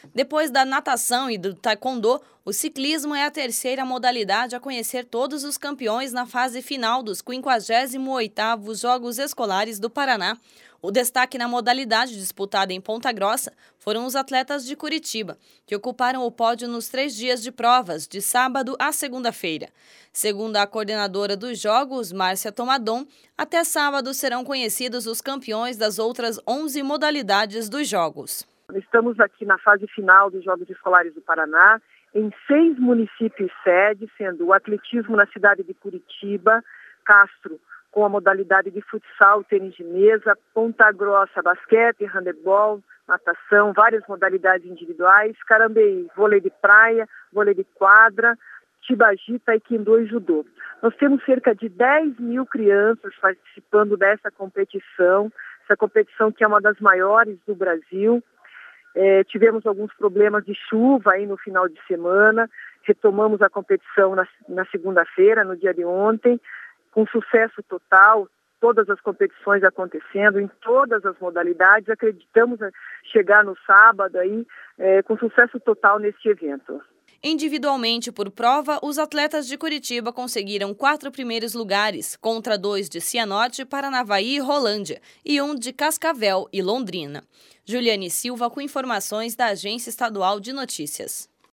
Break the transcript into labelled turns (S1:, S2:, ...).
S1: Depois da natação e do taekwondo, o ciclismo é a terceira modalidade a conhecer todos os campeões na fase final dos 58º Jogos Escolares do Paraná. O destaque na modalidade disputada em Ponta Grossa foram os atletas de Curitiba, que ocuparam o pódio nos 3 dias de provas, de sábado a segunda-feira. Segundo a coordenadora dos Jogos, Márcia Tomadon, até sábado serão conhecidos os campeões das outras 11 modalidades dos Jogos.
S2: Estamos aqui na fase final dos Jogos Escolares do Paraná, em 6 municípios sede, sendo o atletismo na cidade de Curitiba, Castro, com a modalidade de futsal, tênis de mesa, Ponta Grossa, basquete, handebol, natação, várias modalidades individuais, Carambeí, vôlei de praia, vôlei de quadra, Tibagi, taekwondo e judô. Nós temos cerca de 10 mil crianças participando dessa competição, essa competição que é uma das maiores do Brasil. Tivemos alguns problemas de chuva aí no final de semana, retomamos a competição na segunda-feira, no dia de ontem, com sucesso total, todas as competições acontecendo em todas as modalidades. Acreditamos chegar no sábado aí com sucesso total neste evento.
S1: Individualmente por prova, os atletas de Curitiba conseguiram 4 primeiros lugares, contra 2 de Cianorte, Paranavaí e Rolândia, e 1 de Cascavel e Londrina. Juliane Silva com informações da Agência Estadual de Notícias.